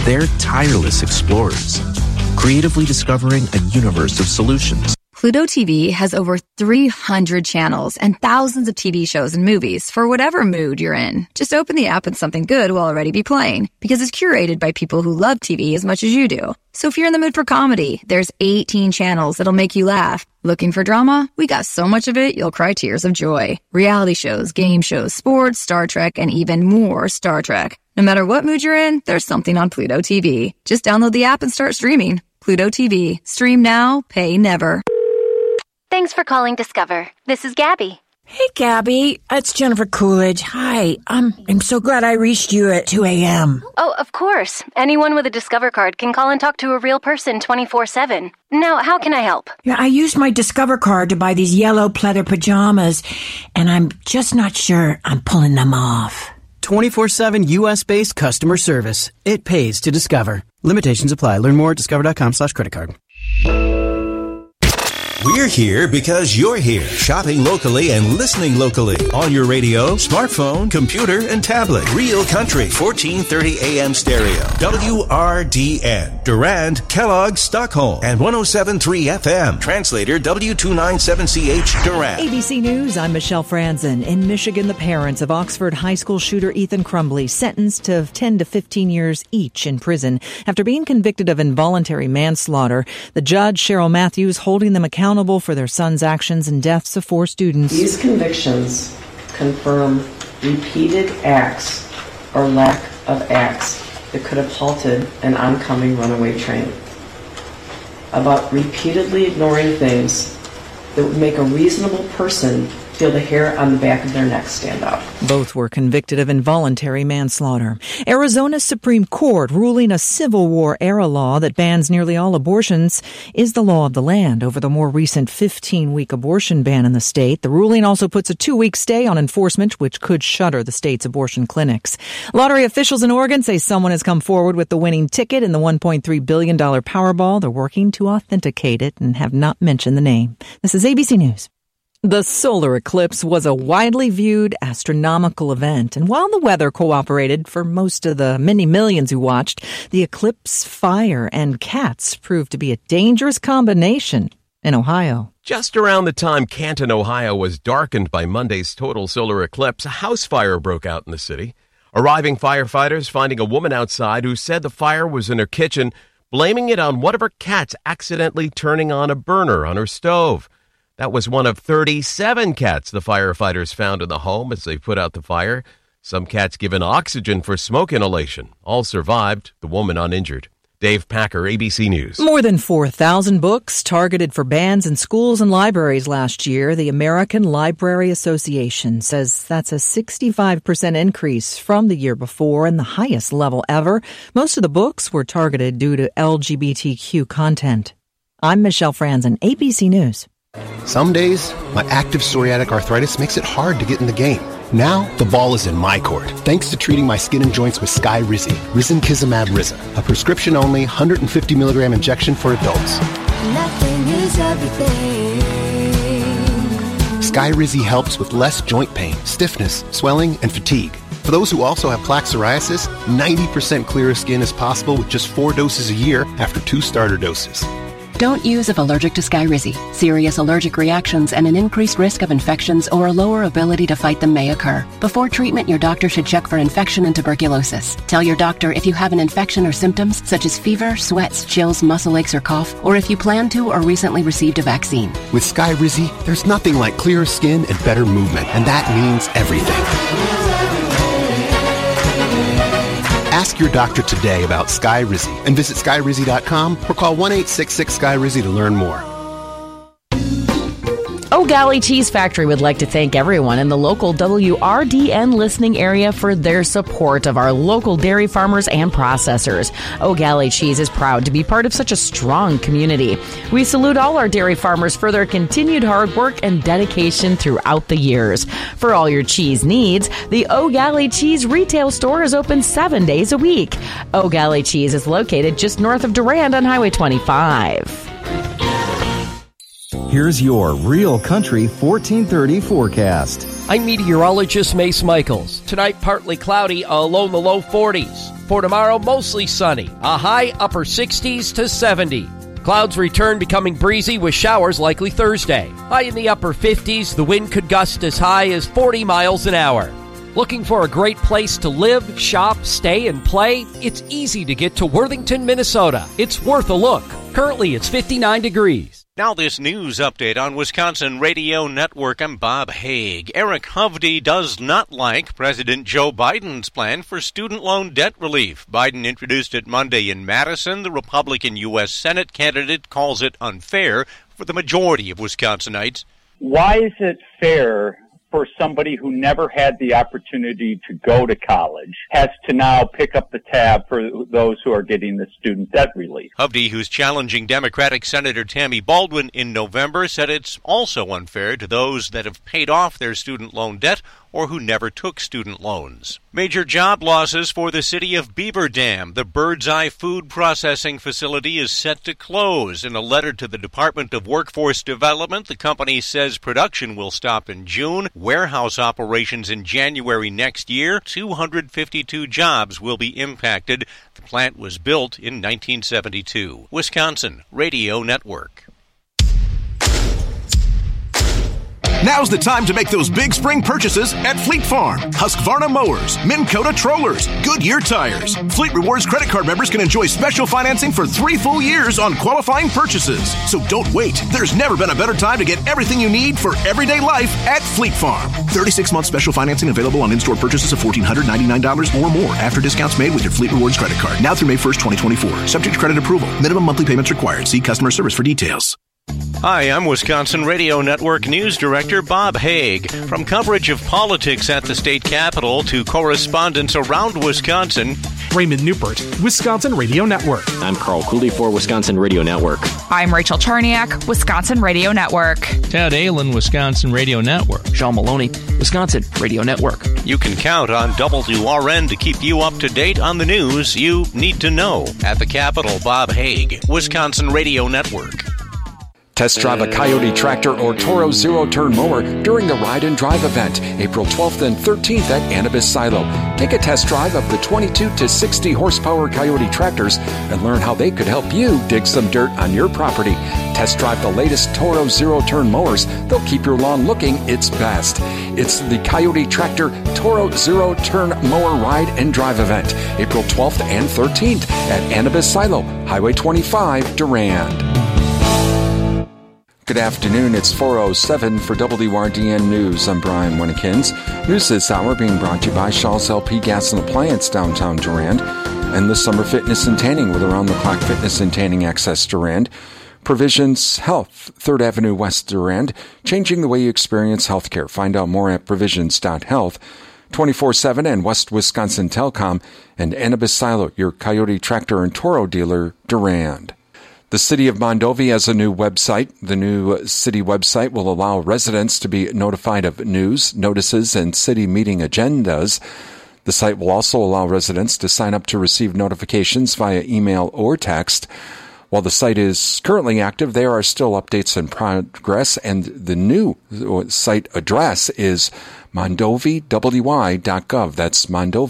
They're tireless explorers, creatively discovering a universe of solutions. Pluto TV has over 300 channels and thousands of TV shows and movies for whatever mood you're in. Just open the app and something good will already be playing because it's curated by people who love TV as much as you do. So if you're in the mood for comedy, there's 18 channels that'll make you laugh. Looking for drama? We got so much of it, you'll cry tears of joy. Reality shows, game shows, sports, Star Trek, and even more Star Trek. No matter what mood you're in, there's something on Pluto TV. Just download the app and start streaming. Pluto TV. Stream now, pay never. Thanks for calling Discover. This is Gabby. Hey, Gabby. It's Jennifer Coolidge. Hi. I'm so glad I reached you at 2 a.m. Oh, of course. Anyone with a Discover card can call and talk to a real person 24/7. Now, how can I help? Yeah, I used my Discover card to buy these yellow pleather pajamas, and I'm just not sure I'm pulling them off. 24/7 U.S.-based customer service. It pays to Discover. Limitations apply. Learn more at discover.com/creditcard. We're here because you're here, shopping locally and listening locally on your radio, smartphone, computer, and tablet. Real Country, 1430 AM stereo. WRDN, Durand, Kellogg, Stockholm, and 107.3 FM. Translator, W297CH, Durand. ABC News, I'm Michelle Franzen. In Michigan, the parents of Oxford High School shooter Ethan Crumbley sentenced to 10 to 15 years each in prison after being convicted of involuntary manslaughter. The judge, Cheryl Matthews, holding them accountable for their son's actions and deaths of 4 students. These convictions confirm repeated acts or lack of acts that could have halted an oncoming runaway train. About repeatedly ignoring things that would make a reasonable person feel the hair on the back of their neck stand up. Both were convicted of involuntary manslaughter. Arizona's Supreme Court ruling a Civil War-era law that bans nearly all abortions is the law of the land over the more recent 15-week abortion ban in the state. The ruling also puts a 2-week stay on enforcement, which could shutter the state's abortion clinics. Lottery officials in Oregon say someone has come forward with the winning ticket in the $1.3 billion Powerball. They're working to authenticate it and have not mentioned the name. This is ABC News. The solar eclipse was a widely viewed astronomical event, and while the weather cooperated for most of the many millions who watched, the eclipse, fire, and cats proved to be a dangerous combination in Ohio. Just around the time Canton, Ohio was darkened by Monday's total solar eclipse, a house fire broke out in the city. Arriving firefighters finding a woman outside who said the fire was in her kitchen, blaming it on one of her cats accidentally turning on a burner on her stove. That was one of 37 cats the firefighters found in the home as they put out the fire. Some cats given oxygen for smoke inhalation. All survived, the woman uninjured. Dave Packer, ABC News. More than 4,000 books targeted for bans in schools and libraries last year. The American Library Association says that's a 65% increase from the year before and the highest level ever. Most of the books were targeted due to LGBTQ content. I'm Michelle Franzen, ABC News. Some days, my active psoriatic arthritis makes it hard to get in the game. Now, the ball is in my court, thanks to treating my skin and joints with Skyrizi, Risankizumab Riza, a prescription-only 150 milligram injection for adults. Nothing is everything. Skyrizi helps with less joint pain, stiffness, swelling, and fatigue. For those who also have plaque psoriasis, 90% clearer skin is possible with just 4 doses a year after 2 starter doses. Don't use if allergic to Skyrizi. Serious allergic reactions and an increased risk of infections or a lower ability to fight them may occur. Before treatment, your doctor should check for infection and tuberculosis. Tell your doctor if you have an infection or symptoms such as fever, sweats, chills, muscle aches, or cough, or if you plan to or recently received a vaccine. With Skyrizi, there's nothing like clearer skin and better movement, and that means everything. Ask your doctor today about Skyrizi and visit Skyrizi.com or call 1-866-SKYRIZI to learn more. O'Galley Cheese Factory would like to thank everyone in the local WRDN listening area for their support of our local dairy farmers and processors. O'Galley Cheese is proud to be part of such a strong community. We salute all our dairy farmers for their continued hard work and dedication throughout the years. For all your cheese needs, the O'Galley Cheese retail store is open 7 days a week. O'Galley Cheese is located just north of Durand on Highway 25. Here's your Real Country 1430 forecast. I'm meteorologist Mace Michaels. Tonight, partly cloudy, a low in the low 40s. For tomorrow, mostly sunny, a high upper 60s to 70. Clouds return, becoming breezy with showers likely Thursday. High in the upper 50s, the wind could gust as high as 40 miles an hour. Looking for a great place to live, shop, stay, and play? It's easy to get to Worthington, Minnesota. It's worth a look. Currently, it's 59 degrees. Now this news update on Wisconsin Radio Network. I'm Bob Haig. Eric Hovde does not like President Joe Biden's plan for student loan debt relief. Biden introduced it Monday in Madison. The Republican U.S. Senate candidate calls it unfair for the majority of Wisconsinites. Why is it fair for somebody who never had the opportunity to go to college has to now pick up the tab for those who are getting the student debt relief? Hovde, who's challenging Democratic Senator Tammy Baldwin in November, said it's also unfair to those that have paid off their student loan debt or who never took student loans. Major job losses for the city of Beaver Dam. The Bird's Eye food processing facility is set to close. In a letter to the Department of Workforce Development, the company says production will stop in June, warehouse operations in January next year. 252 jobs will be impacted. The plant was built in 1972. Wisconsin Radio Network. Now's the time to make those big spring purchases at Fleet Farm. Husqvarna mowers, Minn Kota trollers, Goodyear tires. Fleet Rewards credit card members can enjoy special financing for 3 full years on qualifying purchases. So don't wait. There's never been a better time to get everything you need for everyday life at Fleet Farm. 36-month special financing available on in-store purchases of $1,499 or more after discounts made with your Fleet Rewards credit card. Now through May 1st, 2024. Subject to credit approval. Minimum monthly payments required. See customer service for details. Hi, I'm Wisconsin Radio Network News Director Bob Haig. From coverage of politics at the state capitol to correspondence around Wisconsin, Raymond Newport, Wisconsin Radio Network. I'm Carl Cooley for Wisconsin Radio Network. I'm Rachel Charniak, Wisconsin Radio Network. Tad Aylin, Wisconsin Radio Network. Sean Maloney, Wisconsin Radio Network. You can count on WRN to keep you up to date on the news you need to know. At the Capitol, Bob Haig, Wisconsin Radio Network. Test drive a Coyote tractor or Toro zero-turn mower during the Ride and Drive event, April 12th and 13th at Annabis Silo. Take a test drive of the 22 to 60 horsepower Coyote tractors and learn how they could help you dig some dirt on your property. Test drive the latest Toro zero-turn mowers. They'll keep your lawn looking its best. It's the Coyote Tractor Toro zero-turn mower Ride and Drive event, April 12th and 13th at Annabis Silo, Highway 25, Durand. Good afternoon, it's 4:07 for WRDN News. I'm Brian Winnekins. News this hour being brought to you by Shaw's LP Gas and Appliance, downtown Durand, and the Summer Fitness and Tanning with around-the-clock fitness and tanning access Durand. Provisions Health, 3rd Avenue West Durand, changing the way you experience healthcare. Find out more at provisions.health. 24/7 and West Wisconsin Telecom, and Annabis Silo, your Coyote Tractor and Toro dealer, Durand. The City of Mondovi has a new website. The new city website will allow residents to be notified of news, notices, and city meeting agendas. The site will also allow residents to sign up to receive notifications via email or text. While the site is currently active, there are still updates in progress, and the new site address is mondoviwy.gov. That's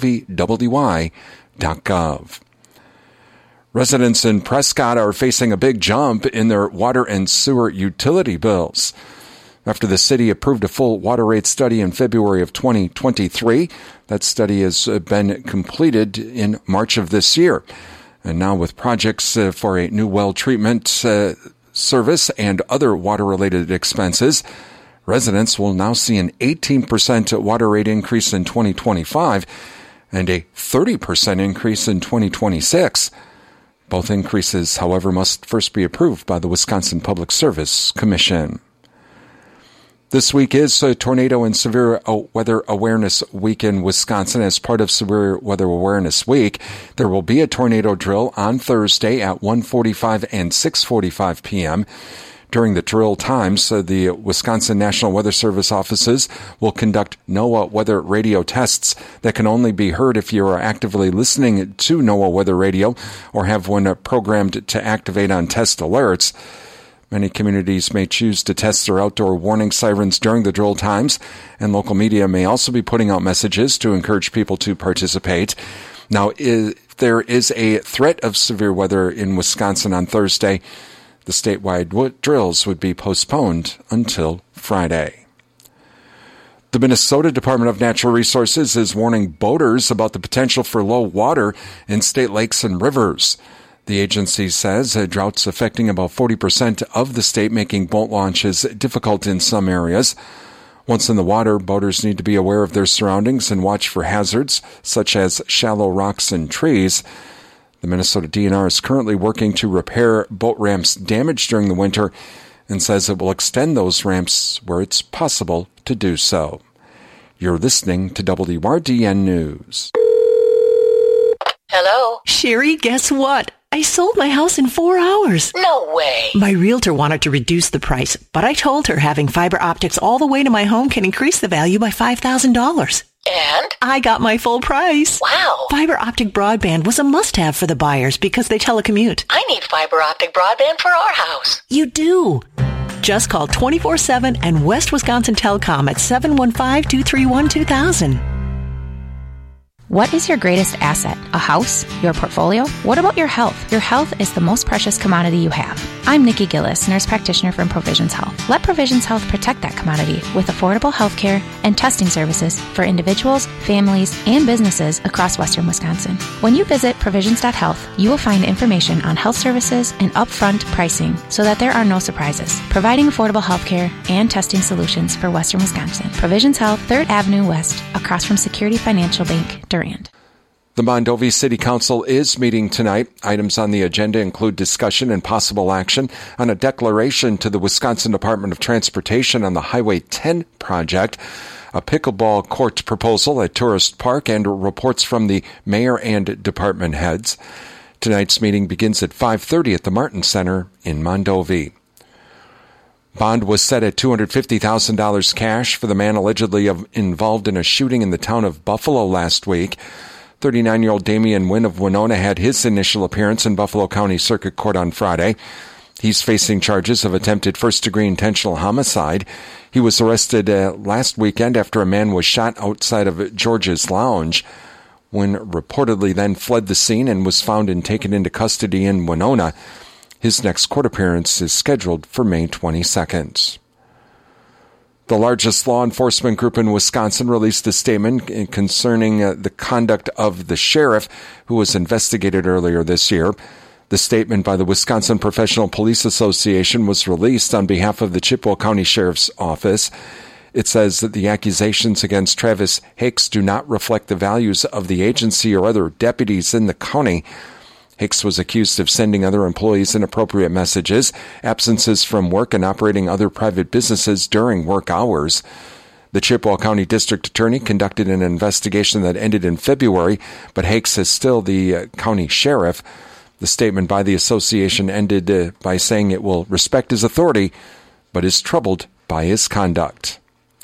mondoviwy.gov. Residents in Prescott are facing a big jump in their water and sewer utility bills. After the city approved a full water rate study in February of 2023, that study has been completed in March of this year. And now with projects for a new well treatment service and other water-related expenses, residents will now see an 18% water rate increase in 2025 and a 30% increase in 2026. Both increases, however, must first be approved by the Wisconsin Public Service Commission. This week is a Tornado and Severe Weather Awareness Week in Wisconsin. As part of Severe Weather Awareness Week, there will be a tornado drill on Thursday at 1:45 and 6:45 p.m. During the drill times, the Wisconsin National Weather Service offices will conduct NOAA weather radio tests that can only be heard if you are actively listening to NOAA weather radio or have one programmed to activate on test alerts. Many communities may choose to test their outdoor warning sirens during the drill times, and local media may also be putting out messages to encourage people to participate. Now, if there is a threat of severe weather in Wisconsin on Thursday, the statewide drills would be postponed until Friday. The Minnesota Department of Natural Resources is warning boaters about the potential for low water in state lakes and rivers. The agency says droughts affecting about 40% of the state, making boat launches difficult in some areas. Once in the water, boaters need to be aware of their surroundings and watch for hazards, such as shallow rocks and trees. The Minnesota DNR is currently working to repair boat ramps damaged during the winter and says it will extend those ramps where it's possible to do so. You're listening to WRDN News. Hello? Sherry, guess what? I sold my house in 4 hours. No way. My realtor wanted to reduce the price, but I told her having fiber optics all the way to my home can increase the value by $5,000. And? I got my full price. Wow. Fiber optic broadband was a must-have for the buyers because they telecommute. I need fiber optic broadband for our house. You do. Just call 24/7 and West Wisconsin Telecom at 715-231-2000. What is your greatest asset? A house? Your portfolio? What about your health? Your health is the most precious commodity you have. I'm Nikki Gillis, nurse practitioner from Provisions Health. Let Provisions Health protect that commodity with affordable health care and testing services for individuals, families, and businesses across Western Wisconsin. When you visit provisions.health, you will find information on health services and upfront pricing so that there are no surprises, providing affordable health care and testing solutions for Western Wisconsin. Provisions Health, 3rd Avenue West, across from Security Financial Bank, Durand. The Mondovi City Council is meeting tonight. Items on the agenda include discussion and possible action on a declaration to the Wisconsin Department of Transportation on the Highway 10 project, a pickleball court proposal at Tourist Park, and reports from the mayor and department heads. Tonight's meeting begins at 5:30 at the Martin Center in Mondovi. Bond was set at $250,000 cash for the man allegedly involved in a shooting in the town of Buffalo last week. 39-year-old Damian Wynn of Winona had his initial appearance in Buffalo County Circuit Court on Friday. He's facing charges of attempted first-degree intentional homicide. He was arrested last weekend after a man was shot outside of George's Lounge. Wynn reportedly then fled the scene and was found and taken into custody in Winona. His next court appearance is scheduled for May 22nd. The largest law enforcement group in Wisconsin released a statement concerning the conduct of the sheriff who was investigated earlier this year. The statement by the Wisconsin Professional Police Association was released on behalf of the Chippewa County Sheriff's Office. It says that the accusations against Travis Hicks do not reflect the values of the agency or other deputies in the county. Hicks was accused of sending other employees inappropriate messages, absences from work, and operating other private businesses during work hours. The Chippewa County District Attorney conducted an investigation that ended in February, but Hicks is still the county sheriff. The statement by the association ended by saying it will respect his authority, but is troubled by his conduct.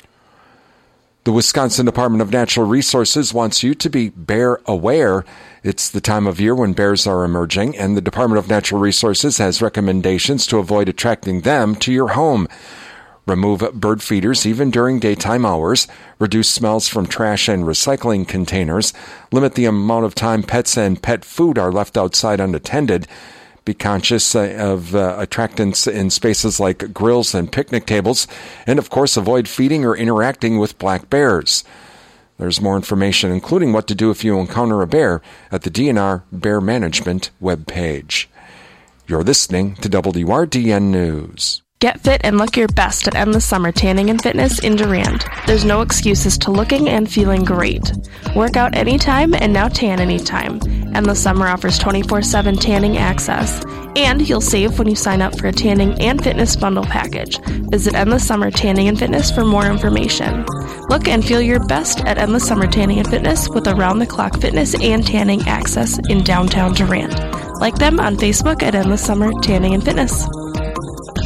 The Wisconsin Department of Natural Resources wants you to be bear aware. It's the time of year when bears are emerging, and the Department of Natural Resources has recommendations to avoid attracting them to your home. Remove bird feeders even during daytime hours. Reduce smells from trash and recycling containers. Limit the amount of time pets and pet food are left outside unattended. Be conscious of attractants in spaces like grills and picnic tables. And, of course, avoid feeding or interacting with black bears. There's more information, including what to do if you encounter a bear, at the DNR Bear Management webpage. You're listening to WRDN News. Get fit and look your best at Endless Summer Tanning and Fitness in Durand. There's no excuses to looking and feeling great. Work out anytime and now tan anytime. Endless Summer offers 24/7 tanning access. And you'll save when you sign up for a tanning and fitness bundle package. Visit Endless Summer Tanning and Fitness for more information. Look and feel your best at Endless Summer Tanning and Fitness with around-the-clock fitness and tanning access in downtown Durand. Like them on Facebook at Endless Summer Tanning and Fitness.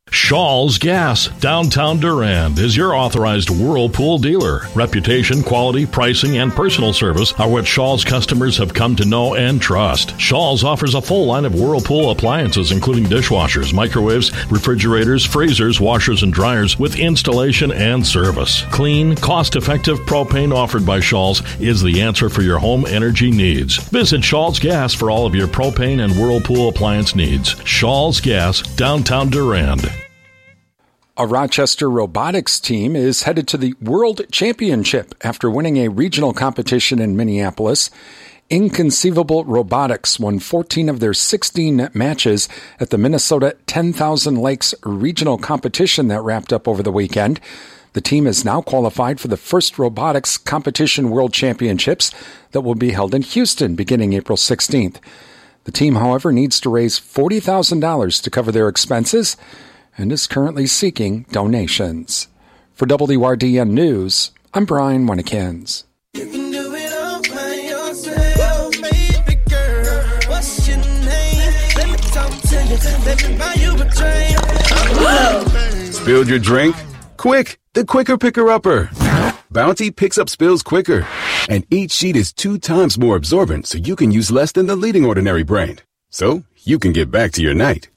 Shaw's Gas, downtown Durand, is your authorized Whirlpool dealer. Reputation, quality, pricing, and personal service are what Shaw's customers have come to know and trust. Shaw's offers a full line of Whirlpool appliances, including dishwashers, microwaves, refrigerators, freezers, washers, and dryers with installation and service. Clean, cost-effective propane offered by Shaw's is the answer for your home energy needs. Visit Shaw's Gas for all of your propane and Whirlpool appliance needs. Shaw's Gas, downtown Durand. A Rochester robotics team is headed to the World Championship after winning a regional competition in Minneapolis. Inconceivable Robotics won 14 of their 16 matches at the Minnesota 10,000 Lakes regional competition that wrapped up over the weekend. The team is now qualified for the first robotics competition World Championships that will be held in Houston beginning April 16th. The team, however, needs to raise $40,000 to cover their expenses and is currently seeking donations. For WRDN News, I'm Brian Winnikins. Spilled your drink? Quick, the Quicker Picker-Upper. Bounty picks up spills quicker, and each sheet is 2 times more absorbent, so you can use less than the leading ordinary brand. So you can get back to your night.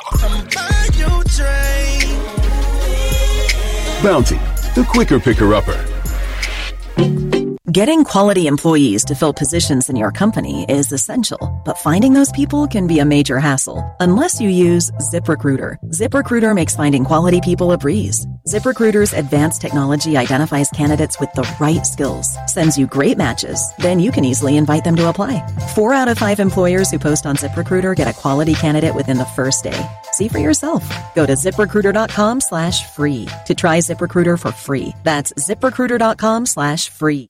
Bounty, the Quicker Picker-Upper. Getting quality employees to fill positions in your company is essential, but finding those people can be a major hassle unless you use ZipRecruiter. ZipRecruiter makes finding quality people a breeze. ZipRecruiter's advanced technology identifies candidates with the right skills, sends you great matches, then you can easily invite them to apply. 4 out of 5 employers who post on ZipRecruiter get a quality candidate within the first day. See for yourself. Go to ZipRecruiter.com/free to try ZipRecruiter for free. That's ZipRecruiter.com/free.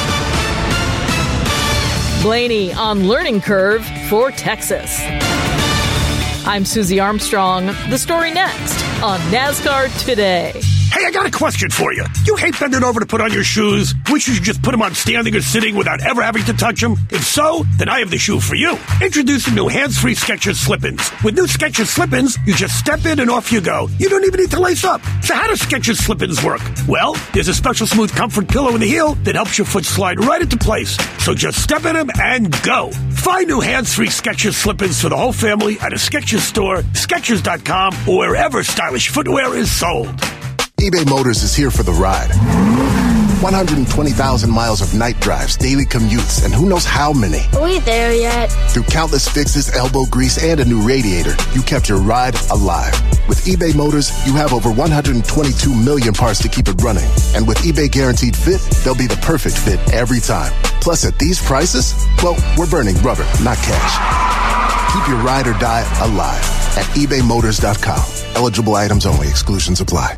Blaney on Learning Curve for Texas. I'm Susie Armstrong. The story next on NASCAR Today. Hey, I got a question for you. You hate bending over to put on your shoes? Wish you should just put them on standing or sitting without ever having to touch them? If so, then I have the shoe for you. Introducing new hands-free Skechers Slip-ins. With new Skechers Slip-ins, you just step in and off you go. You don't even need to lace up. So how do Skechers Slip-ins work? Well, there's a special smooth comfort pillow in the heel that helps your foot slide right into place. So just step in them and go. Find new hands-free Skechers Slip-ins for the whole family at a Skechers store, Skechers.com, or wherever stylish footwear is sold. eBay Motors is here for the ride. 120,000 miles of night drives, daily commutes, and who knows how many. Are we there yet? Through countless fixes, elbow grease, and a new radiator, you kept your ride alive. With eBay Motors, you have over 122 million parts to keep it running. And with eBay Guaranteed Fit, they'll be the perfect fit every time. Plus, at these prices, well, we're burning rubber, not cash. Keep your ride or die alive at ebaymotors.com. Eligible items only. Exclusions apply.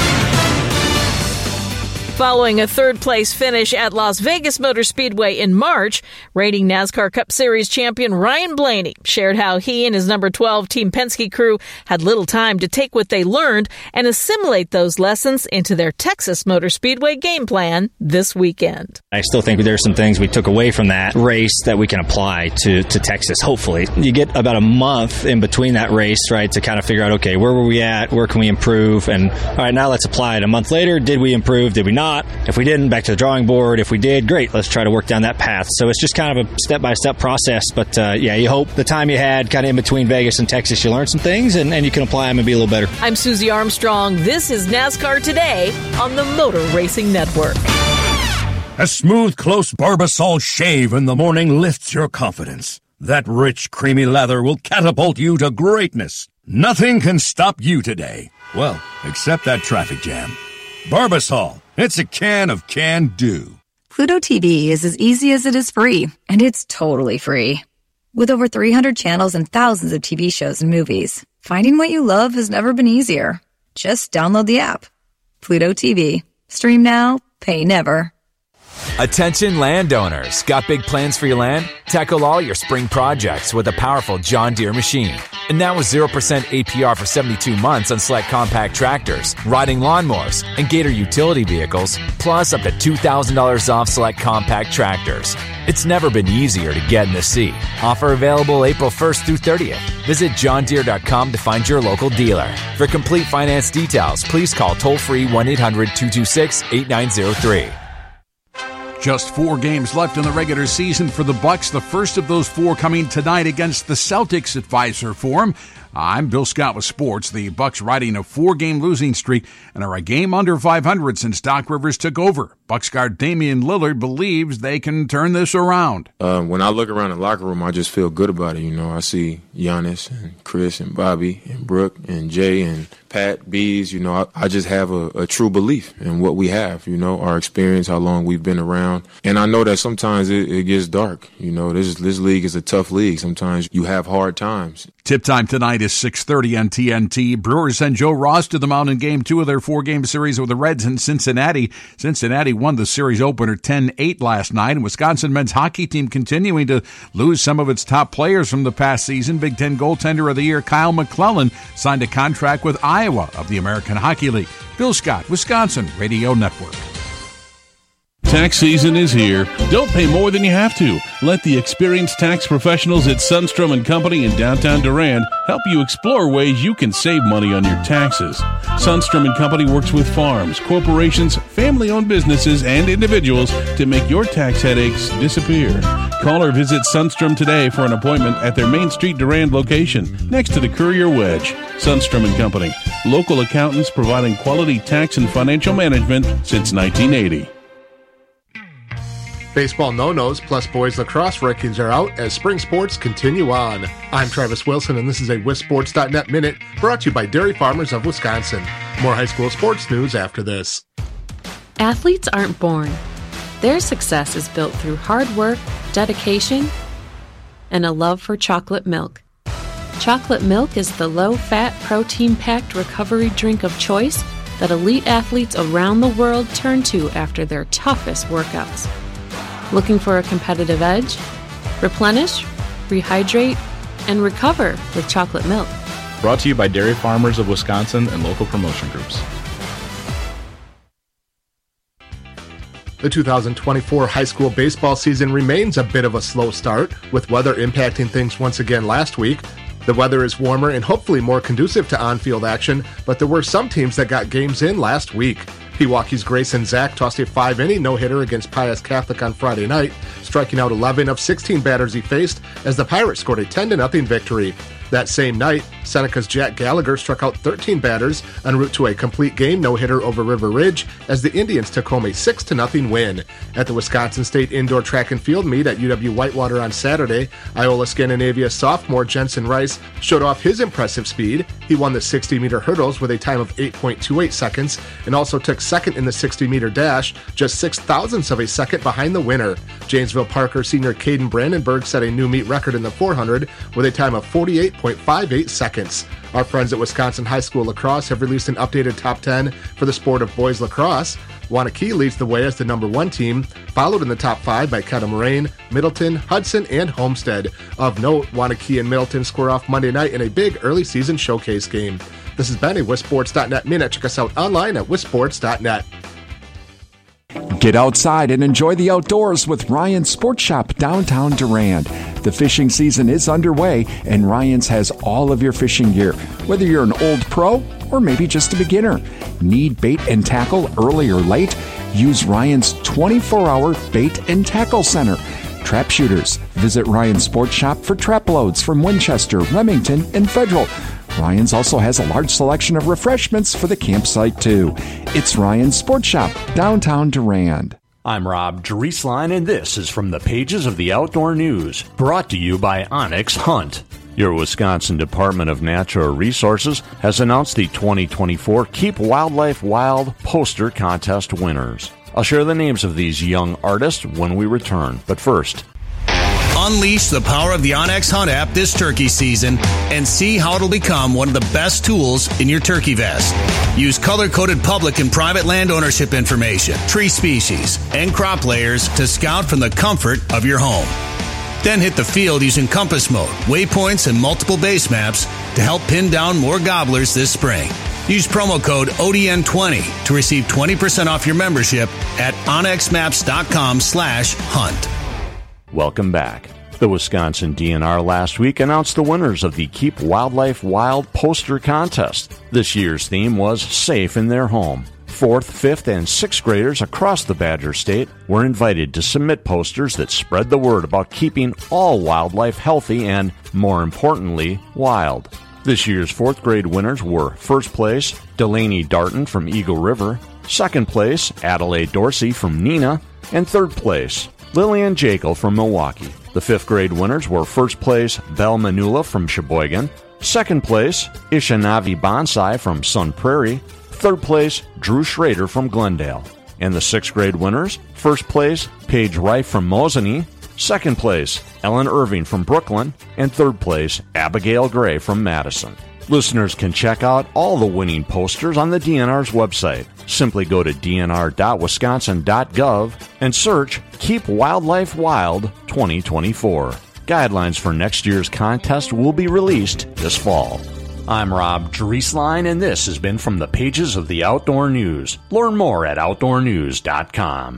Following a third-place finish at Las Vegas Motor Speedway in March, reigning NASCAR Cup Series champion Ryan Blaney shared how he and his number 12 Team Penske crew had little time to take what they learned and assimilate those lessons into their Texas Motor Speedway game plan this weekend. I still think there's some things we took away from that race that we can apply to Texas, hopefully. You get about a month in between that race, right, to kind of figure out, okay, where were we at? Where can we improve? And, all right, now let's apply it. A month later, did we improve? Did we not? If we didn't, back to the drawing board. If we did, great. Let's try to work down that path. So it's just kind of a step-by-step process. But, yeah, you hope the time you had kind of in between Vegas and Texas, you learned some things and you can apply them and be a little better. I'm Susie Armstrong. This is NASCAR Today on the Motor Racing Network. A smooth, close Barbasol shave in the morning lifts your confidence. That rich, creamy lather will catapult you to greatness. Nothing can stop you today. Well, except that traffic jam. Barbasol. It's a can of can-do. Pluto TV is as easy as it is free, and it's totally free. With over 300 channels and thousands of TV shows and movies, finding what you love has never been easier. Just download the app. Pluto TV. Stream now, pay never. Attention landowners. Got big plans for your land? Tackle all your spring projects with a powerful John Deere machine. And now with 0% APR for 72 months on select compact tractors, riding lawnmowers, and Gator utility vehicles, plus up to $2,000 off select compact tractors. It's never been easier to get in the sea. Offer available April 1st through 30th. Visit johndeere.com to find your local dealer. For complete finance details, please call toll-free 1-800-226-8903. Just 4 games left in the regular season for the Bucks. The first of those 4 coming tonight against the Celtics at Fiserv Forum. I'm Bill Scott with sports. The Bucks riding a 4-game losing streak and are a game under 500 since Doc Rivers took over. Bucks guard Damian Lillard believes they can turn this around. When I look around the locker room, I just feel good about it. I see Giannis and Chris and Bobby and Brooke and Jay and Pat, Bees. I just have a true belief in what we have, our experience, how long we've been around. And I know that sometimes it gets dark. This league is a tough league. Sometimes you have hard times. Tip time tonight is 6:30 on TNT. Brewers send Joe Ross to the mound in Game 2 of their 4-game series with the Reds in Cincinnati. Cincinnati won the series opener 10-8 last night. And Wisconsin men's hockey team continuing to lose some of its top players from the past season. Big Ten goaltender of the year Kyle McClellan signed a contract with Iowa of the American Hockey League. Bill Scott, Wisconsin Radio Network. Tax season is here. Don't pay more than you have to. Let the experienced tax professionals at Sundstrom & Company in downtown Durand help you explore ways you can save money on your taxes. Sundstrom & Company works with farms, corporations, family-owned businesses, and individuals to make your tax headaches disappear. Call or visit Sundstrom today for an appointment at their Main Street Durand location next to the Courier Wedge. Sundstrom & Company, local accountants providing quality tax and financial management since 1980. Baseball no-nos plus boys lacrosse rankings are out as spring sports continue on. I'm Travis Wilson, and this is a WisSports.net Minute brought to you by Dairy Farmers of Wisconsin. More high school sports news after this. Athletes aren't born. Their success is built through hard work, dedication, and a love for chocolate milk. Chocolate milk is the low-fat, protein-packed recovery drink of choice that elite athletes around the world turn to after their toughest workouts. Looking for a competitive edge? Replenish, rehydrate, and recover with chocolate milk. Brought to you by Dairy Farmers of Wisconsin and local promotion groups. The 2024 high school baseball season remains a bit of a slow start, with weather impacting things once again last week. The weather is warmer and hopefully more conducive to on-field action, but there were some teams that got games in last week. Pewaukee's Grayson Zach tossed a 5-inning no-hitter against Pius Catholic on Friday night, striking out 11 of 16 batters he faced as the Pirates scored a 10-0 victory. That same night, Seneca's Jack Gallagher struck out 13 batters en route to a complete game no-hitter over River Ridge as the Indians took home a 6-0 win. At the Wisconsin State Indoor Track and Field meet at UW-Whitewater on Saturday, Iola Scandinavia sophomore Jensen Rice showed off his impressive speed. He won the 60-meter hurdles with a time of 8.28 seconds and also took second in the 60-meter dash, just 6 thousandths of a second behind the winner. Janesville Parker senior Caden Brandenburg set a new meet record in the 400 with a time of 48.58 seconds. Our friends at Wisconsin High School Lacrosse have released an updated top 10 for the sport of boys lacrosse. Waunakee leads the way as the number 1 team, followed in the top 5 by Kettle Moraine, Middleton, Hudson, and Homestead. Of note, Waunakee and Middleton square off Monday night in a big early season showcase game. This has been a WisSports.net Minute. Check us out online at WisSports.net. Get outside and enjoy the outdoors with Ryan's Sports Shop downtown Durand. The fishing season is underway, and Ryan's has all of your fishing gear, whether you're an old pro or maybe just a beginner. Need bait and tackle early or late? Use Ryan's 24-hour bait and tackle center. Trap shooters, visit Ryan's Sports Shop for trap loads from Winchester, Remington, and Federal. Ryan's also has a large selection of refreshments for the campsite, too. It's Ryan's Sports Shop, downtown Durand. I'm Rob Drieslein, and this is from the pages of the Outdoor News, brought to you by Onyx Hunt. Your Wisconsin Department of Natural Resources has announced the 2024 Keep Wildlife Wild poster contest winners. I'll share the names of these young artists when we return, but first, unleash the power of the Onyx Hunt app this turkey season and see how it'll become one of the best tools in your turkey vest. Use color-coded public and private land ownership information, tree species, and crop layers to scout from the comfort of your home. Then hit the field using compass mode, waypoints, and multiple base maps to help pin down more gobblers this spring. Use promo code ODN20 to receive 20% off your membership at onyxmaps.com/hunt. welcome back. The Wisconsin DNR last week announced the winners of the Keep Wildlife Wild poster contest. This year's theme was Safe in Their Home. 4th, 5th, and 6th graders across the Badger State were invited to submit posters that spread the word about keeping all wildlife healthy and, more importantly, wild. This year's 4th grade winners were 1st place, Delaney Darton from Eagle River, 2nd place, Adelaide Dorsey from Neenah, and 3rd place, Lillian Jekyll from Milwaukee. The 5th grade winners were 1st place, Belle Manula from Sheboygan, 2nd place, Ishanavi Bonsai from Sun Prairie, 3rd place, Drew Schrader from Glendale. And the 6th grade winners, 1st place, Paige Reif from Mosinee, 2nd place, Ellen Irving from Brooklyn, and 3rd place, Abigail Gray from Madison. Listeners can check out all the winning posters on the DNR's website. Simply go to dnr.wisconsin.gov and search Keep Wildlife Wild 2024. Guidelines for next year's contest will be released this fall. I'm Rob Drieslein, and this has been From the Pages of the Outdoor News. Learn more at outdoornews.com.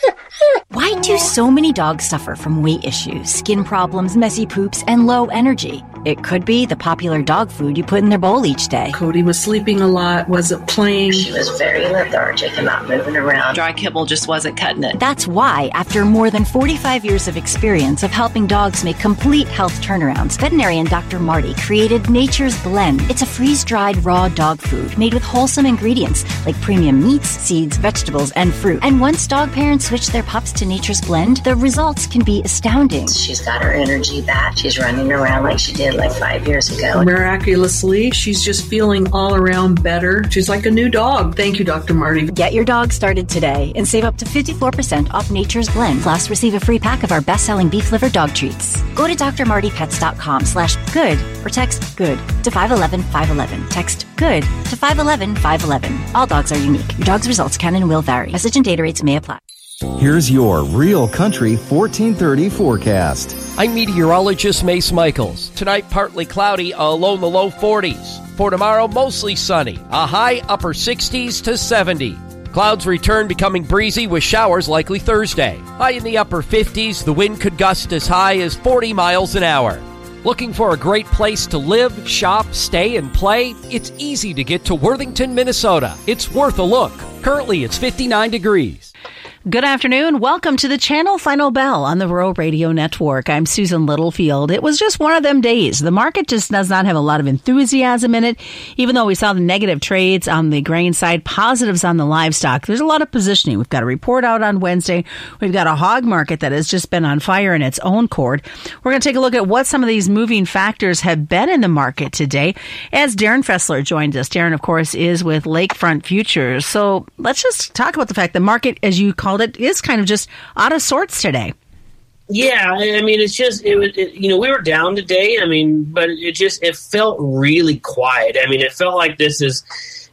Why do so many dogs suffer from weight issues, skin problems, messy poops, and low energy? It could be the popular dog food you put in their bowl each day. Cody was sleeping a lot, wasn't playing. She was very lethargic and not moving around. Dry kibble just wasn't cutting it. That's why, after more than 45 years of experience of helping dogs make complete health turnarounds, veterinarian Dr. Marty created Nature's Blend. It's a freeze-dried raw dog food made with wholesome ingredients like premium meats, seeds, vegetables, and fruit. And once dog parents switch their pups to Nature's Blend, the results can be astounding. She's got her energy back. She's running around like she did like 5 years ago. Miraculously, she's just feeling all around better. She's like a new dog. Thank you, Dr. Marty. Get your dog started today and save up to 54% off Nature's Blend. Plus, receive a free pack of our best-selling beef liver dog treats. Go to drmartypets.com/good or text GOOD to 511-511. Text GOOD to 511-511. All dogs are unique. Your dog's results can and will vary. Message and data rates may apply. Here's your Real Country 1430 forecast. I'm meteorologist Mace Michaels. Tonight, partly cloudy, a low in the low 40s. For tomorrow, mostly sunny, a high upper 60s to 70. Clouds return, becoming breezy with showers likely Thursday. High in the upper 50s, the wind could gust as high as 40 miles an hour. Looking for a great place to live, shop, stay, and play? It's easy to get to Worthington, Minnesota. It's worth a look. Currently, it's 59 degrees. Good afternoon. Welcome to the Channel Final Bell on the Rural Radio Network. I'm Susan Littlefield. It was just one of them days. The market just does not have a lot of enthusiasm in it, even though we saw the negative trades on the grain side, positives on the livestock. There's a lot of positioning. We've got a report out on Wednesday. We've got a hog market that has just been on fire in its own court. We're going to take a look at what some of these moving factors have been in the market today as Darren Fessler joined us. Darren, of course, is with Lakefront Futures. So let's just talk about the fact the market, as you call it is kind of just out of sorts today. Yeah, I mean, it's just, we were down today, but it felt really quiet. I mean, it felt like this is,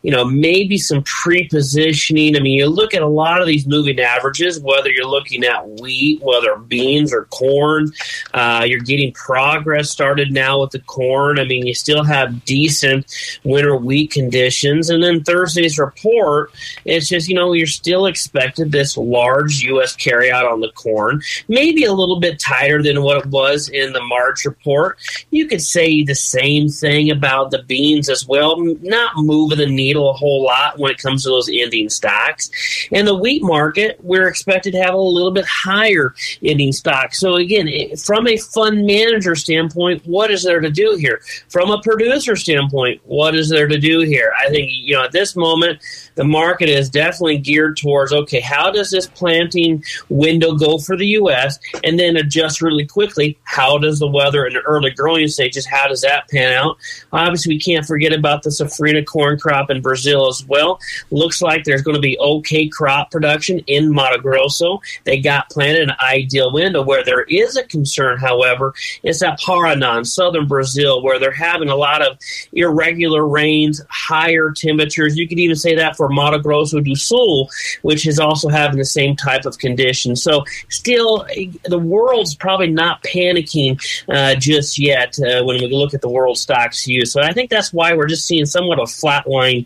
maybe some pre-positioning. I mean, you look at a lot of these moving averages, whether you're looking at wheat, whether beans or corn, you're getting progress started now with the corn. I mean, you still have decent winter wheat conditions. And then Thursday's report, it's just, you're still expected this large U.S. carryout on the corn, maybe a little bit tighter than what it was in the March report. You could say the same thing about the beans as well, not moving the needle a whole lot when it comes to those ending stocks. And the wheat market, we're expected to have a little bit higher ending stocks. So again, from a fund manager standpoint, what is there to do here? From a producer standpoint, what is there to do here? I think, at this moment, the market is definitely geared towards, okay, how does this planting window go for the U.S. and then adjust really quickly? How does the weather in the early growing stages, how does that pan out? Obviously, we can't forget about the safrinha corn crop in Brazil as well. Looks like there's going to be okay crop production in Mato Grosso. They got planted in an ideal window. Where there is a concern, however, is that Paraná, southern Brazil, where they're having a lot of irregular rains, higher temperatures. You could even say that for Mato Grosso do Sul, which is also having the same type of conditions. So still, the world's probably not panicking just yet when we look at the world stocks use. So I think that's why we're just seeing somewhat of a flat line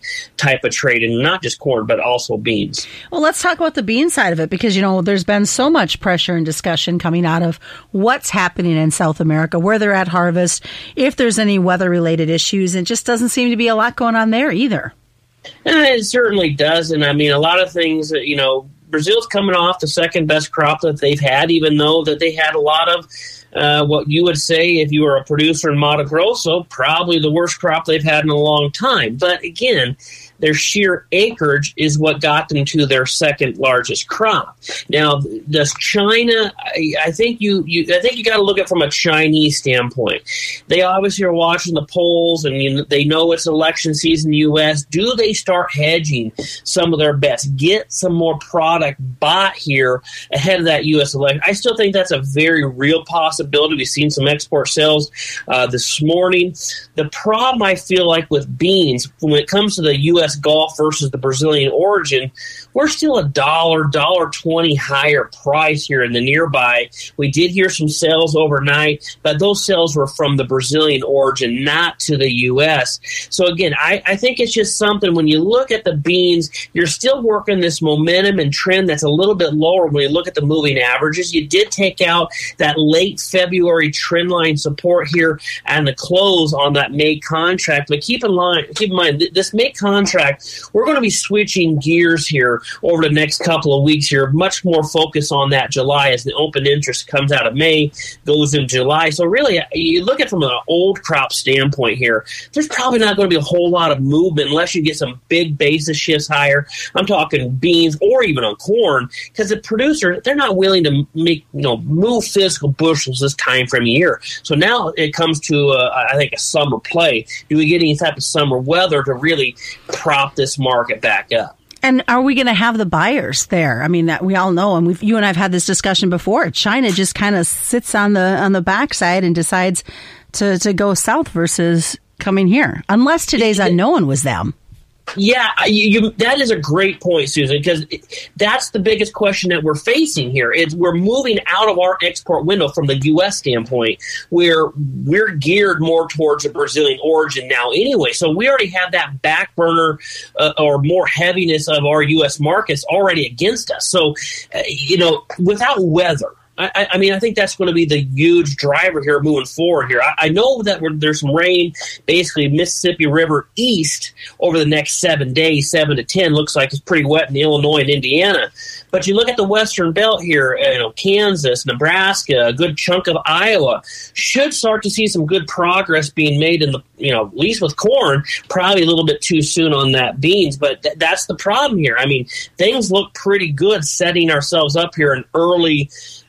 type of trade, and not just corn, but also beans. Well, let's talk about the bean side of it, because, there's been so much pressure and discussion coming out of what's happening in South America, where they're at harvest, if there's any weather-related issues. It just doesn't seem to be a lot going on there either. It certainly does. And I mean, a lot of things, Brazil's coming off the second best crop that they've had, even though that they had a lot of what you would say, if you were a producer in Mato Grosso, probably the worst crop they've had in a long time. But again, their sheer acreage is what got them to their second largest crop. Now, does China? I think you got to look at it from a Chinese standpoint. They obviously are watching the polls, and they know it's election season in the U.S. Do they start hedging some of their bets, get some more product bought here ahead of that U.S. election? I still think that's a very real possibility. We've seen some export sales this morning. The problem I feel like with beans, when it comes to the U.S. Gulf versus the Brazilian origin, we're still $1.20 higher price here in the nearby. We did hear some sales overnight, but those sales were from the Brazilian origin, not to the U.S. So again, I think it's just something, when you look at the beans, you're still working this momentum and trend that's a little bit lower when you look at the moving averages. You did take out that late February trend line support here and the close on that May contract, but keep in mind, this May contract, we're going to be switching gears here over the next couple of weeks here, much more focus on that July as the open interest comes out of May, goes in July. So really, you look at it from an old crop standpoint here, there's probably not going to be a whole lot of movement unless you get some big basis shifts higher. I'm talking beans or even on corn, because the producer, they're not willing to move physical bushels this time frame of year. So now it comes to, I think, a summer play. Do we get any type of summer weather to really prop this market back up? And are we going to have the buyers there? I mean, that we all know, and you and I have had this discussion before. China just kind of sits on the backside and decides to go south versus coming here, unless today's unknown was them. Yeah, that is a great point, Susan, because that's the biggest question that we're facing here. Is we're moving out of our export window from the U.S. standpoint, where we're geared more towards a Brazilian origin now anyway. So we already have that back burner or more heaviness of our U.S. markets already against us. So, without weather, I think that's going to be the huge driver here moving forward here. I know that there's some rain, basically Mississippi River east over the next 7 days, 7 to 10. Looks like it's pretty wet in Illinois and Indiana. But you look at the western belt here, Kansas, Nebraska, a good chunk of Iowa, should start to see some good progress being made in the, at least with corn, probably a little bit too soon on that beans. But that's the problem here. I mean, things look pretty good setting ourselves up here in early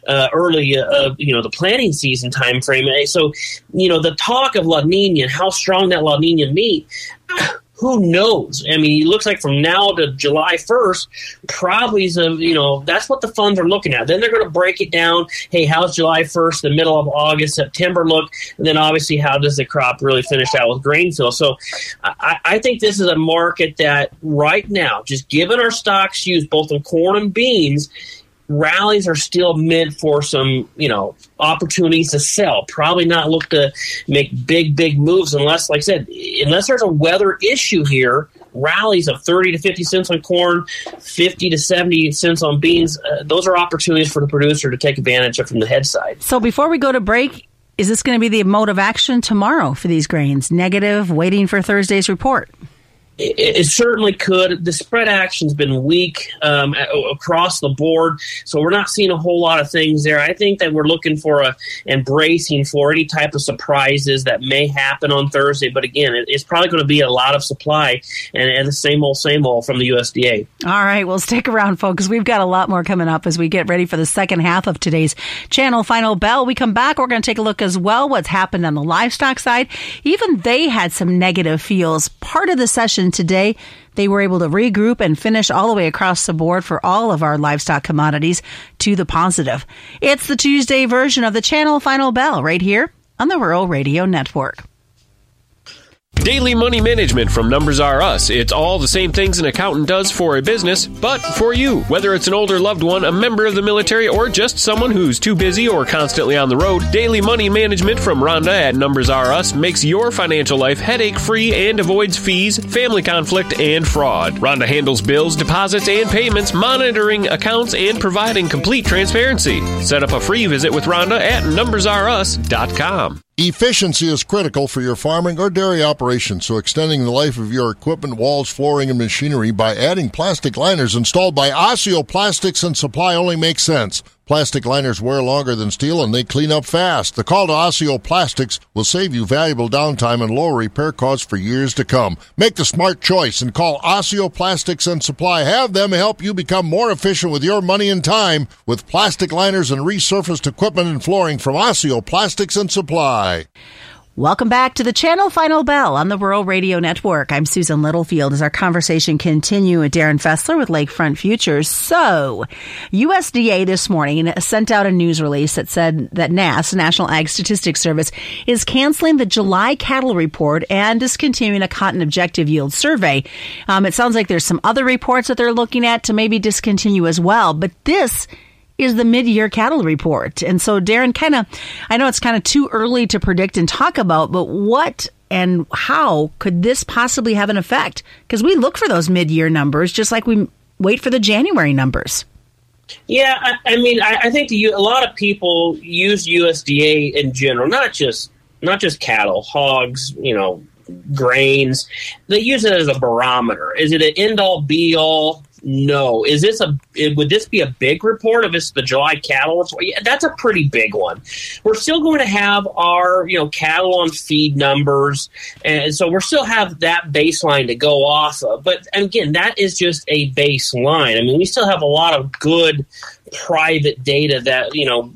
the planting season time frame. So, the talk of La Nina and how strong that La Nina meet, who knows? I mean, it looks like from now to July 1st, probably, that's what the funds are looking at. Then they're going to break it down. Hey, how's July 1st, the middle of August, September look? And then obviously, how does the crop really finish out with grain fill? So I think this is a market that right now, just given our stocks used both in corn and beans, rallies are still meant for some, opportunities to sell. Probably not look to make big moves unless, like I said, unless there's a weather issue here. Rallies of 30 to 50 cents on corn, 50 to 70 cents on beans. Those are opportunities for the producer to take advantage of from the head side. So before we go to break, is this going to be the mode of action tomorrow for these grains? Negative, waiting for Thursday's report? It certainly could. The spread action's been weak across the board, so we're not seeing a whole lot of things there. I think that we're looking for embracing for any type of surprises that may happen on Thursday. But again, it's probably going to be a lot of supply and the same old from the USDA. All right, well, stick around, folks. We've got a lot more coming up as we get ready for the second half of today's Channel Final Bell. We come back, we're going to take a look as well what's happened on the livestock side. Even they had some negative feels. Part of the session today, they were able to regroup and finish all the way across the board for all of our livestock commodities to the positive. It's the Tuesday version of the Channel Final Bell right here on the Rural Radio Network. Daily Money Management from Numbers R Us. It's all the same things an accountant does for a business, but for you. Whether it's an older loved one, a member of the military, or just someone who's too busy or constantly on the road, Daily Money Management from Rhonda at Numbers R Us makes your financial life headache-free and avoids fees, family conflict, and fraud. Rhonda handles bills, deposits, and payments, monitoring accounts, and providing complete transparency. Set up a free visit with Rhonda at numbersrus.com. Efficiency is critical for your farming or dairy operation, so extending the life of your equipment, walls, flooring, and machinery by adding plastic liners installed by Osseo Plastics and Supply only makes sense. Plastic liners wear longer than steel and they clean up fast. The call to Osseo Plastics will save you valuable downtime and lower repair costs for years to come. Make the smart choice and call Osseo Plastics and Supply. Have them help you become more efficient with your money and time with plastic liners and resurfaced equipment and flooring from Osseo Plastics and Supply. Welcome back to the Channel Final Bell on the Rural Radio Network. I'm Susan Littlefield as our conversation continues with Darren Fessler with Lakefront Futures. So, USDA this morning sent out a news release that said that NASS, National Ag Statistics Service, is canceling the July cattle report and discontinuing a cotton objective yield survey. It sounds like there's some other reports that they're looking at to maybe discontinue as well, but this is the mid-year cattle report. And so, Darren, I know it's kind of too early to predict and talk about, but what and how could this possibly have an effect? Because we look for those mid-year numbers just like we wait for the January numbers. Yeah, I think a lot of people use USDA in general, not just cattle, hogs, grains. They use it as a barometer. Is it an end-all, be-all? No. Would this be a big report if it's the July cattle report? Yeah, that's a pretty big one. We're still going to have our, cattle on feed numbers. And so we'll still have that baseline to go off of. But again, that is just a baseline. I mean, we still have a lot of good private data that,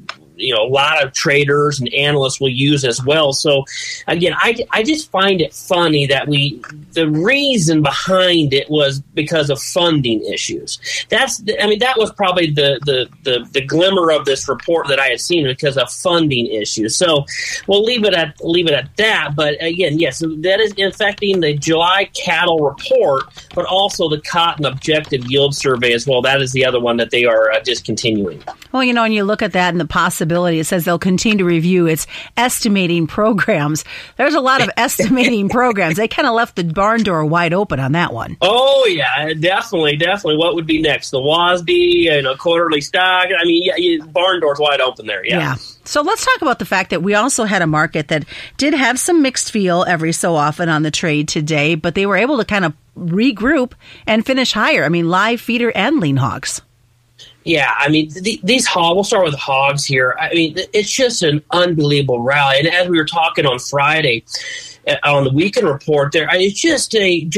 a lot of traders and analysts will use as well. So again, I just find it funny that the reason behind it was because of funding issues. That was probably the glimmer of this report that I had seen because of funding issues. So we'll leave it at that. But again, yes, that is affecting the July cattle report, but also the cotton objective yield survey as well. That is the other one that they are discontinuing. Well, and you look at that and the possibility, it says they'll continue to review its estimating programs. There's a lot of estimating programs. They kind of left the barn door wide open on that one. Oh, yeah, definitely. What would be next? The WASDE, quarterly stock. Barn door's wide open there, yeah. So let's talk about the fact that we also had a market that did have some mixed feel every so often on the trade today, but they were able to kind of regroup and finish higher. Live feeder and lean hogs. Yeah, these hogs, we'll start with hogs here. It's just an unbelievable rally. And as we were talking on Friday on the weekend report there, it's just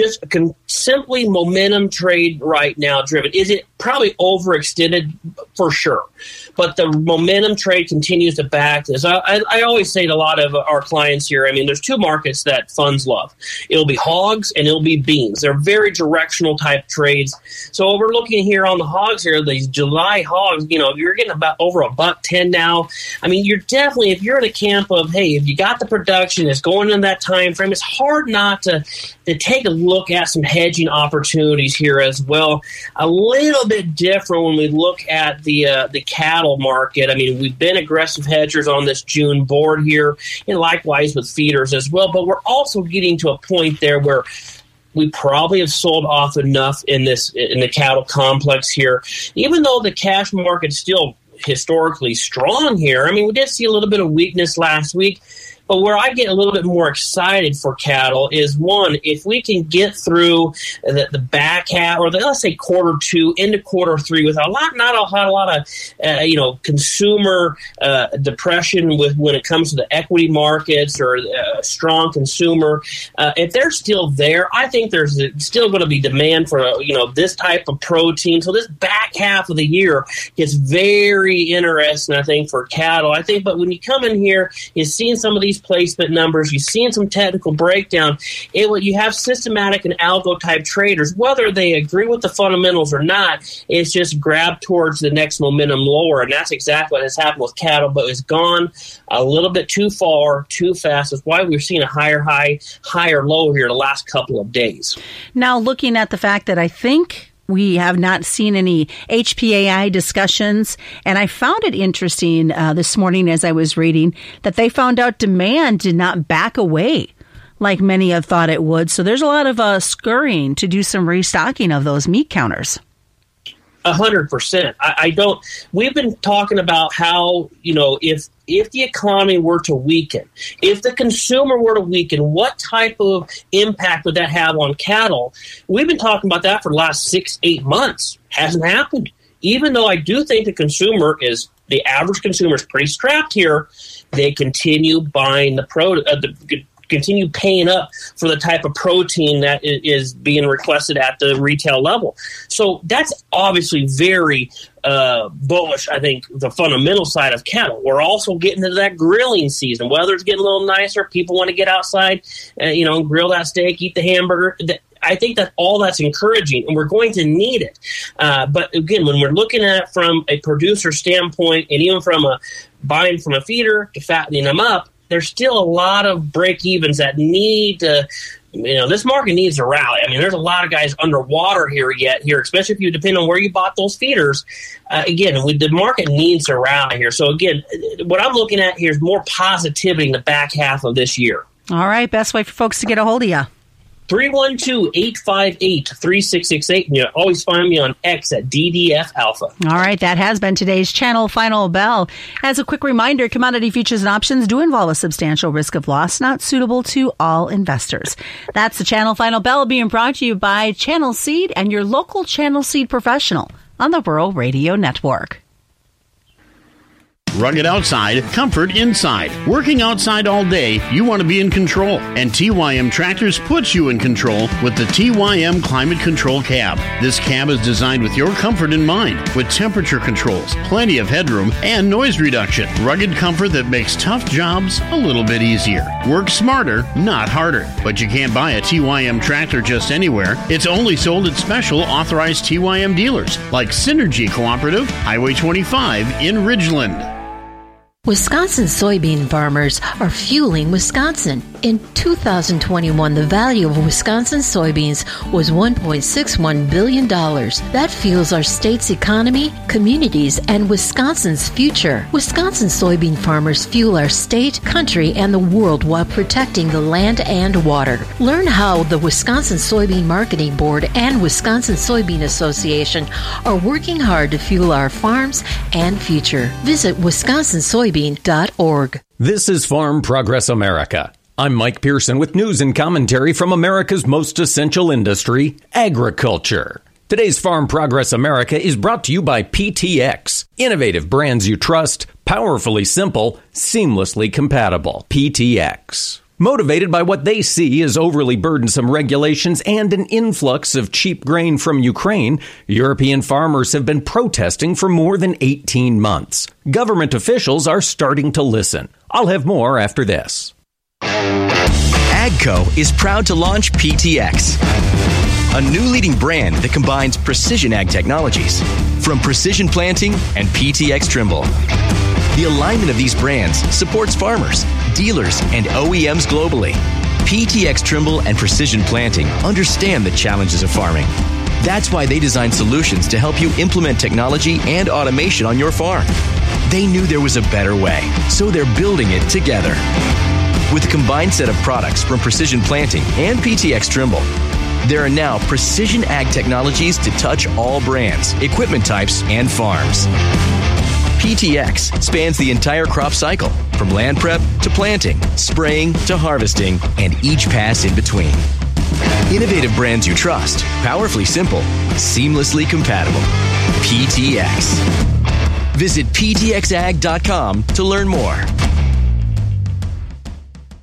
simply momentum trade right now driven. Is it probably overextended? For sure. But the momentum trade continues to back this. I always say to a lot of our clients here, there's two markets that funds love. It'll be hogs and it'll be beans. They're very directional type trades. So what we're looking here on the hogs here, these July hogs, you're getting about over $1.10 now. You're definitely, if you're in a camp of, hey, if you got the production, it's going in that time frame, it's hard not to take a look at some hedging opportunities here as well. A little bit different when we look at the cattle market. We've been aggressive hedgers on this June board here, and likewise with feeders as well. But we're also getting to a point there where we probably have sold off enough in the cattle complex here. Even though the cash market's still historically strong here, we did see a little bit of weakness last week. But where I get a little bit more excited for cattle is, one, if we can get through the back half, or let's say quarter two into quarter three, with not a lot of consumer depression when it comes to the equity markets or a strong consumer. If they're still there, I think there's still going to be demand for this type of protein. So this back half of the year gets very interesting, I think, for cattle. But when you come in here, you're seeing some of these placement numbers, you've seen some technical breakdown. You have systematic and algo type traders, whether they agree with the fundamentals or not, it's just grab towards the next momentum lower. And that's exactly what has happened with cattle, but it's gone a little bit too far, too fast. That's why we're seeing a higher high, higher low here the last couple of days. Now, looking at the fact that I think we have not seen any HPAI discussions, and I found it interesting this morning as I was reading that they found out demand did not back away like many have thought it would. So there's a lot of scurrying to do some restocking of those meat counters. 100%. We've been talking about how, if the economy were to weaken, if the consumer were to weaken, what type of impact would that have on cattle? We've been talking about that for the last 6-8 months. Hasn't happened. Even though I do think the average consumer is pretty strapped here, they continue buying continue paying up for the type of protein that is being requested at the retail level. So that's obviously very bullish, I think, the fundamental side of cattle. We're also getting into that grilling season. Weather's getting a little nicer. People want to get outside, and grill that steak, eat the hamburger. I think that all that's encouraging, and we're going to need it. But again, when we're looking at it from a producer standpoint, and even from buying from a feeder to fattening them up, there's still a lot of break-evens that need to, this market needs to rally. I mean, there's a lot of guys underwater here, especially if you depend on where you bought those feeders. The market needs to rally here. So again, what I'm looking at here is more positivity in the back half of this year. All right. Best way for folks to get a hold of you. 312-858-3668. You always find me on X at DDF Alpha. All right, that has been today's Channel Final Bell. As a quick reminder, commodity futures and options do involve a substantial risk of loss, not suitable to all investors. That's the Channel Final Bell being brought to you by Channel Seed and your local Channel Seed professional on the Rural Radio Network. Rugged outside, comfort inside. Working outside all day, you want to be in control. And TYM Tractors puts you in control with the TYM Climate Control Cab. This cab is designed with your comfort in mind, with temperature controls, plenty of headroom, and noise reduction. Rugged comfort that makes tough jobs a little bit easier. Work smarter, not harder. But you can't buy a TYM tractor just anywhere. It's only sold at special authorized TYM dealers, like Synergy Cooperative, Highway 25 in Ridgeland. Wisconsin soybean farmers are fueling Wisconsin. In 2021, the value of Wisconsin soybeans was $1.61 billion. That fuels our state's economy, communities, and Wisconsin's future. Wisconsin soybean farmers fuel our state, country, and the world while protecting the land and water. Learn how the Wisconsin Soybean Marketing Board and Wisconsin Soybean Association are working hard to fuel our farms and future. Visit wisconsinsoybean.org. This is Farm Progress America. I'm Mike Pearson with news and commentary from America's most essential industry, agriculture. Today's Farm Progress America is brought to you by PTX. Innovative brands you trust, powerfully simple, seamlessly compatible. PTX. Motivated by what they see as overly burdensome regulations and an influx of cheap grain from Ukraine, European farmers have been protesting for more than 18 months. Government officials are starting to listen. I'll have more after this. AGCO is proud to launch PTX, a new leading brand that combines precision ag technologies from Precision Planting and PTX Trimble. The alignment of these brands supports farmers, dealers, and OEMs globally. PTX Trimble and Precision Planting understand the challenges of farming. That's why they designed solutions to help you implement technology and automation on your farm. They knew there was a better way, so they're building it together. With a combined set of products from Precision Planting and PTX Trimble, there are now precision ag technologies to touch all brands, equipment types, and farms. PTX spans the entire crop cycle, from land prep to planting, spraying to harvesting, and each pass in between. Innovative brands you trust, powerfully simple, seamlessly compatible. PTX. Visit ptxag.com to learn more.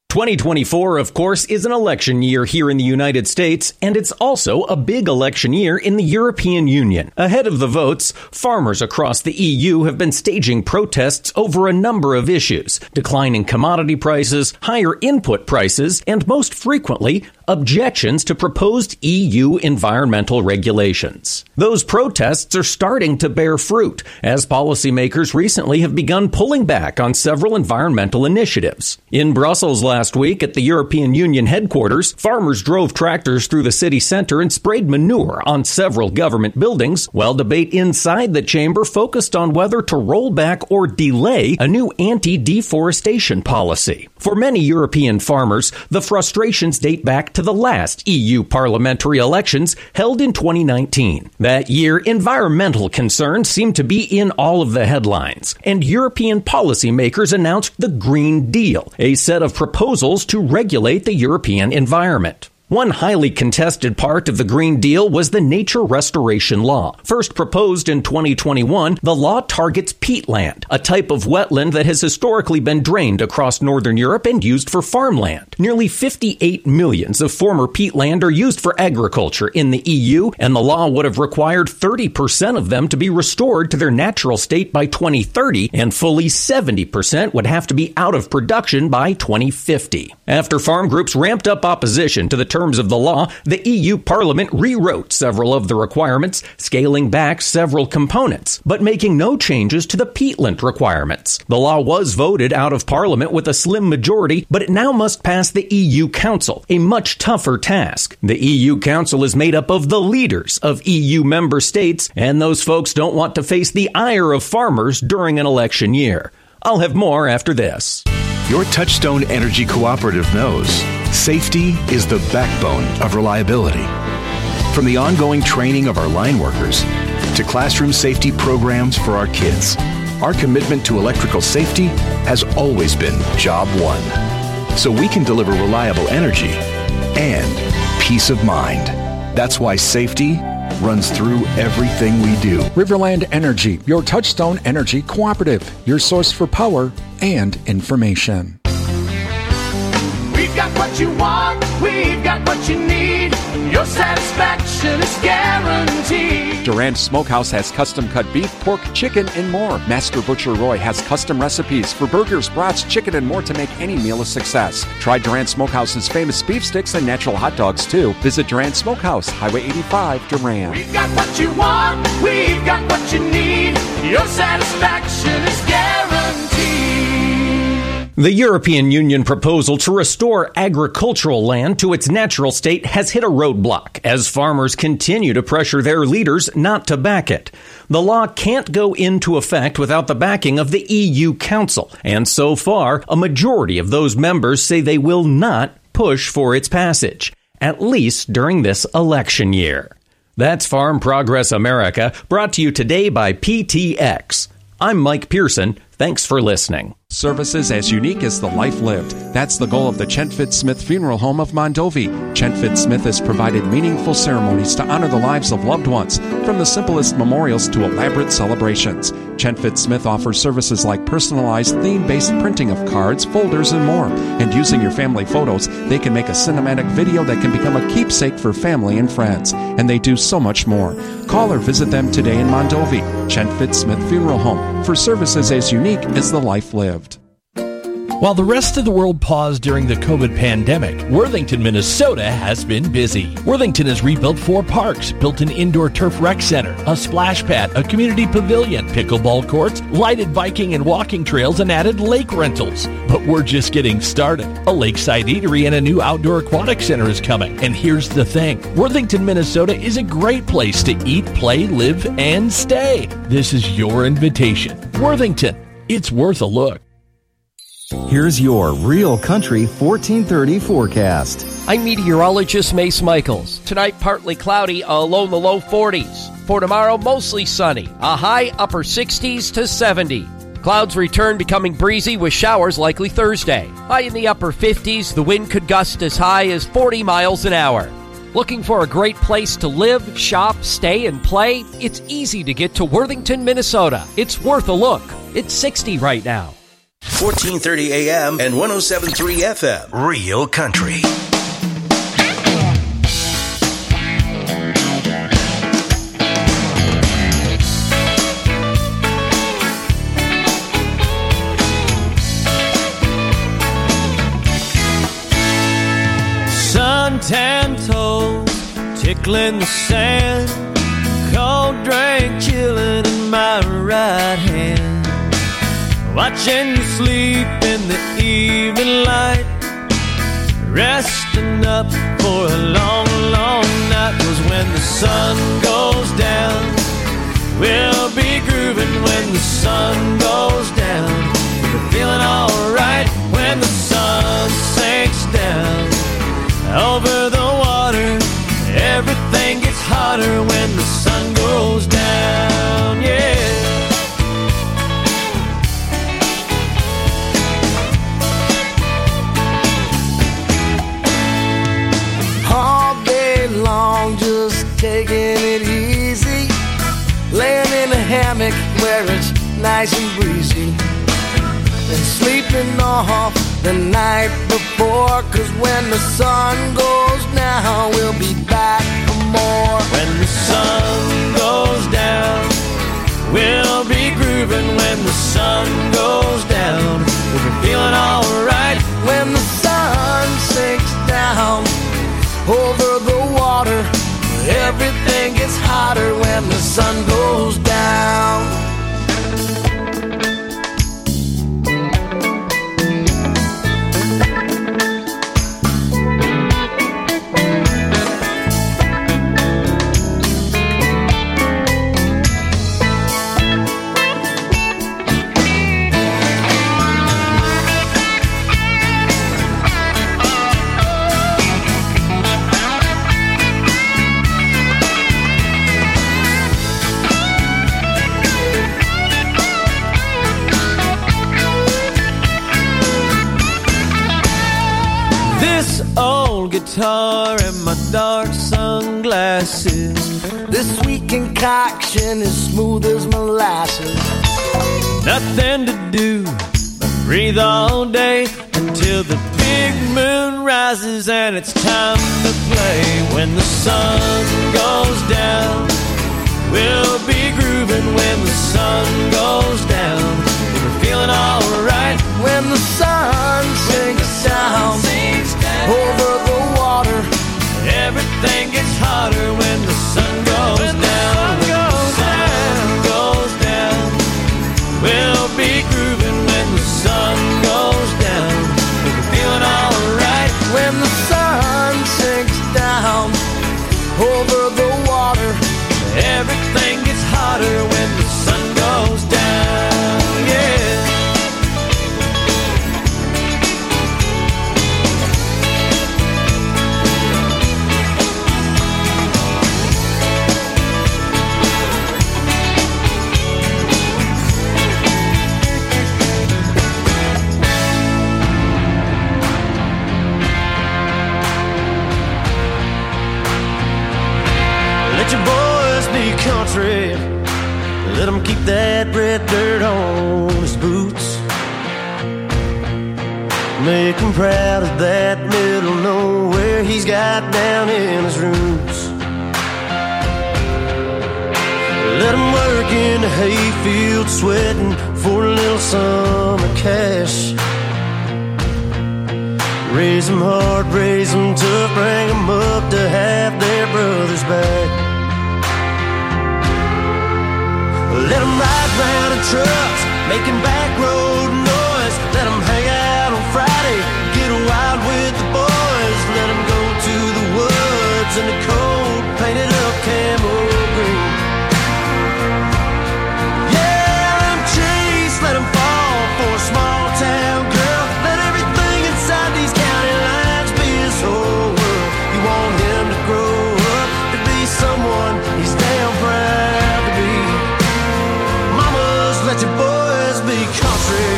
2024, of course, is an election year here in the United States, and it's also a big election year in the European Union. Ahead of the votes, farmers across the EU have been staging protests over a number of issues: declining commodity prices, higher input prices, and most frequently, objections to proposed EU environmental regulations. Those protests are starting to bear fruit, as policymakers recently have begun pulling back on several environmental initiatives. In Brussels last week at the European Union headquarters, farmers drove tractors through the city center and sprayed manure on several government buildings, while debate inside the chamber focused on whether to roll back or delay a new anti-deforestation policy. For many European farmers, the frustrations date back to the last EU parliamentary elections held in 2019. That year, environmental concerns seemed to be in all of the headlines, and European policymakers announced the Green Deal, a set of proposals to regulate the European environment. One highly contested part of the Green Deal was the Nature Restoration Law. First proposed in 2021, the law targets peatland, a type of wetland that has historically been drained across northern Europe and used for farmland. Nearly 58 million of former peatland are used for agriculture in the EU, and the law would have required 30% of them to be restored to their natural state by 2030, and fully 70% would have to be out of production by 2050. After farm groups ramped up opposition to the terms of the law, the EU Parliament rewrote several of the requirements, scaling back several components, but making no changes to the peatland requirements. The law was voted out of Parliament with a slim majority, but it now must pass the EU Council, a much tougher task. The EU Council is made up of the leaders of EU member states, and those folks don't want to face the ire of farmers during an election year. I'll have more after this. Your Touchstone Energy Cooperative knows safety is the backbone of reliability. From the ongoing training of our line workers to classroom safety programs for our kids, our commitment to electrical safety has always been job one, so we can deliver reliable energy and peace of mind. That's why safety runs through everything we do. Riverland Energy, your Touchstone Energy Cooperative, your source for power and information. We've got what you want, we've got what you need. Your satisfaction is guaranteed. Durant Smokehouse has custom-cut beef, pork, chicken, and more. Master Butcher Roy has custom recipes for burgers, brats, chicken, and more to make any meal a success. Try Durant Smokehouse's famous beef sticks and natural hot dogs, too. Visit Durant Smokehouse, Highway 85, Durant. We've got what you want, we've got what you need. Your satisfaction is guaranteed. The European Union proposal to restore agricultural land to its natural state has hit a roadblock as farmers continue to pressure their leaders not to back it. The law can't go into effect without the backing of the EU Council, and so far, a majority of those members say they will not push for its passage, at least during this election year. That's Farm Progress America, brought to you today by PTX. I'm Mike Pearson. Thanks for listening. Services as unique as the life lived. That's the goal of the Chentfit Smith Funeral Home of Mondovi. Chentfit Smith has provided meaningful ceremonies to honor the lives of loved ones, from the simplest memorials to elaborate celebrations. Chentfit Smith offers services like personalized theme-based printing of cards, folders, and more. And using your family photos, they can make a cinematic video that can become a keepsake for family and friends. And they do so much more. Call or visit them today in Mondovi. Chentfit Smith Funeral Home, for services as unique as the life lived. While the rest of the world paused during the COVID pandemic, Worthington, Minnesota has been busy. Worthington has rebuilt 4 parks, built an indoor turf rec center, a splash pad, a community pavilion, pickleball courts, lighted biking and walking trails, and added lake rentals. But we're just getting started. A lakeside eatery and a new outdoor aquatic center is coming. And here's the thing. Worthington, Minnesota is a great place to eat, play, live, and stay. This is your invitation. Worthington. It's worth a look. Here's your Real Country 1430 forecast. I'm meteorologist Mace Michaels. Tonight, partly cloudy, a low in the low 40s. For tomorrow, mostly sunny, a high upper 60s to 70. Clouds return, becoming breezy with showers likely Thursday. High in the upper 50s, the wind could gust as high as 40 miles an hour. Looking for a great place to live, shop, stay, and play? It's easy to get to Worthington, Minnesota. It's worth a look. It's 60 right now. 1430 AM and 107.3 FM. Real Country. Suntan toes tickling the sand, cold drink chilling in my right hand, watching you sleep in the evening light, resting up for a long, long night. 'Cause when the sun goes down, we'll be grooving. When the sun goes down, we're feeling alright. When the sun sinks down over the water, everything gets hotter when the sun goes down, yeah. All day long, just taking it easy, laying in a hammock where it's nice and breezy, and sleeping off the night before. 'Cause when the sun goes down, we'll be back for more. When the sun goes down, we'll be grooving. When the sun goes down, we'll be feeling alright. When the sun sinks down over the water, everything gets hotter when the sun goes down. Guitar and my dark sunglasses, this sweet concoction is smooth as molasses. Nothing to do but breathe all day until the big moon rises and it's time to play. When the sun goes down, we'll be grooving. When the sun goes down, we're feeling alright. When the sun sinks down over the water, everything gets hotter when the sun goes down. When the sun goes down, we'll be grooving. When the sun goes down, we're feeling alright. When the sun sinks down over the water, everything gets hotter when the sun goes down, yeah. Country, let him keep that red dirt on his boots. Make him proud of that middle nowhere he's got down in his roots. Let him work in the hayfield sweating for a little summer cash. Raise them hard, raise them tough, bring them up to have their brothers back. Let them ride round in trucks, making back road noise. Let them hang out on Friday, get wild with the boys. Let them go to the woods in the cold, painted up camo green. Yeah, let them chase, let them fall for a small town girl. Let everything inside these county lines be his whole world. You want him to grow up to be someone he's damn proud to be. Let your boys be country.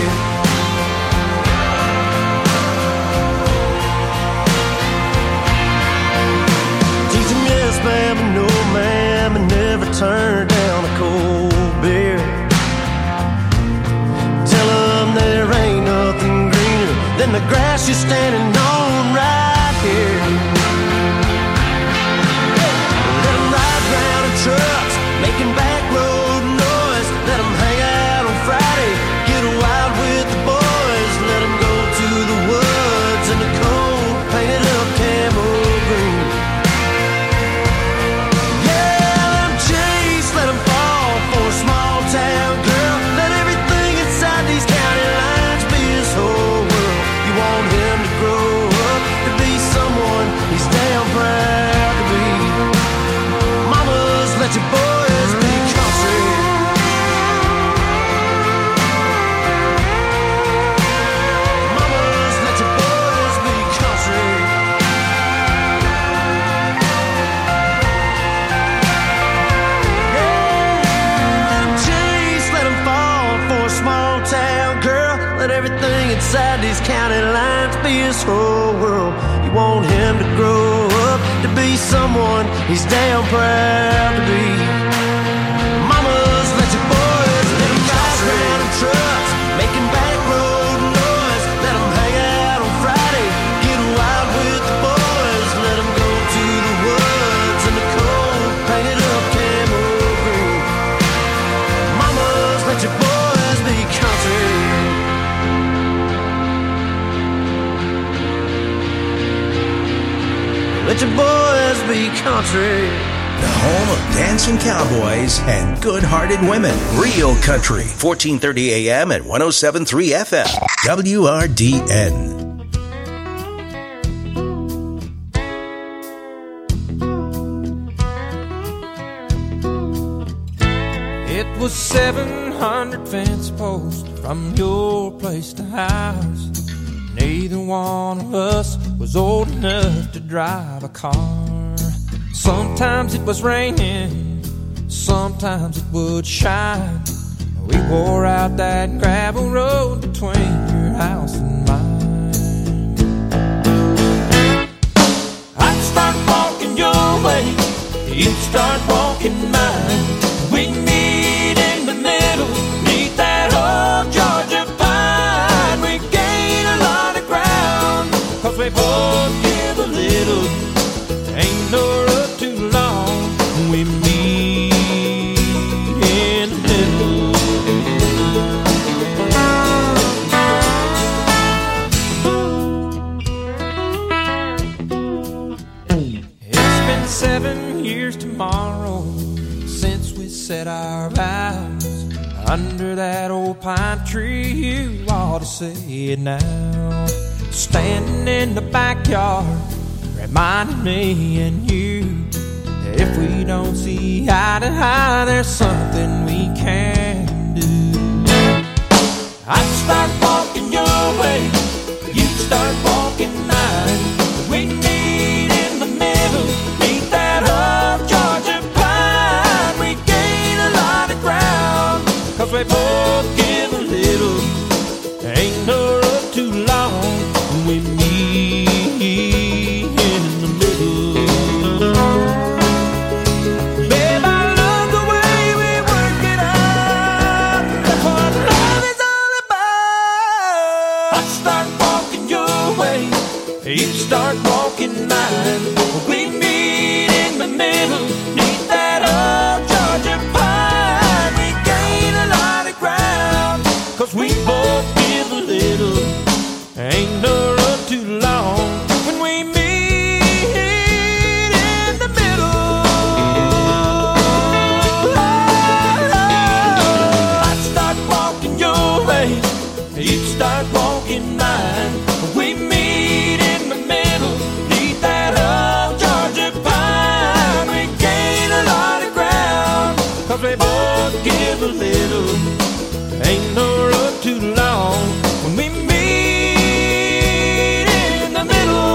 Teach them yes, ma'am, and no, ma'am, and never turn down a cold beer. Tell them there ain't you standing on right here. Let them ride round in trucks, making back road noise. Let them hang out on Friday, get wild with the boys. Let them go to the woods in the cold, painted up camo green. Yeah, let them chase, let them fall for a small town girl. Let everything inside these county lines be his whole world. You want him to grow up to be someone he's damn proud to be. Mamas, let your boys be country. Mamas, let your boys be country. Chase, let him fall for a small town girl. Let everything inside these county lines be his whole world. You want him to grow up to be someone he's damn proud to be. Mamas, let your boys let him ride around in trucks, making back road noise. Let him hang out on Friday, get wild with the boys. Let him go to the woods in the cold, painted up camo green. Mamas, let your boys be country. Let your boys be country. The home of dancing cowboys and good-hearted women. Real Country, 1430 AM at 107.3 FM. WRDN. It was 700 fence posts from your place to ours. Neither one of us was old enough to drive a car. Sometimes it was raining, sometimes it would shine. We wore out that gravel road between your house and mine. I'd start walking your way, you'd start walking mine. We'd meet in the middle, meet that old Georgia pine. We gain a lot of ground, 'cause we both give a little. Ain't no road too long, we meet in the middle. It's been 7 years tomorrow since we said our vows under that old pine tree. You ought to say it now. Standing in the backyard, reminding me and you that if we don't see eye to eye, there's something we can do. I'd start walking your way, you'd start walking mine. We meet in the middle, meet that old Georgia pine. We gain a lot of ground, 'cause we both give a little. Ain't no road too long, we meet in the middle. Babe, I love the way we work it out. That's what love is all about. I start walking your way, you start walking mine. We meet in the middle, meet that old Georgia pine. We gain a lot of ground, 'cause we both give a little. Ain't no road too long when we meet in the middle. I'd start walking your way, you'd start walking mine. We meet in the middle, meet that old Georgia pine. We gain a lot of ground, 'cause we both give a little. Ain't no road too long when we meet in the middle.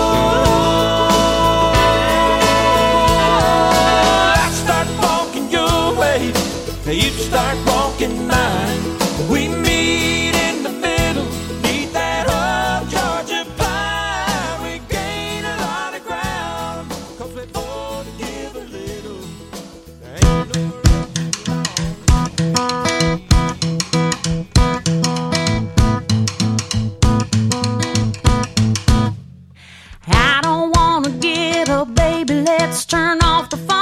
I start walking your way, you start walking mine. We meet in the middle, meet that old Georgia pine. We gain a lot of ground, 'cause we both give a little. Ain't no I don't wanna get up, baby, let's turn off the phone.